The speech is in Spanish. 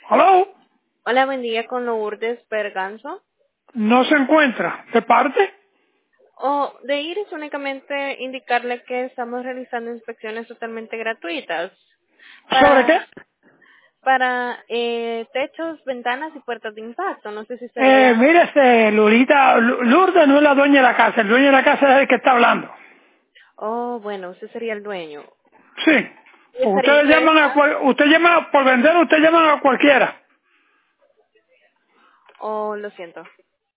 ¿Aló? Hola, buen día con Lourdes Berganzo. No se encuentra. ¿De parte? De Iris, únicamente indicarle que estamos realizando inspecciones totalmente gratuitas ¿Sobre qué? para techos, ventanas y puertas de impacto. No sé si sería... Mire, Lurita, Lourdes no es la dueña de la casa. El dueño de la casa es el que está hablando. Oh, bueno, usted sería el dueño. Sí. ¿Y Porque estaría ustedes llaman interesado? usted llama por vender, usted llaman a cualquiera. Oh, lo siento.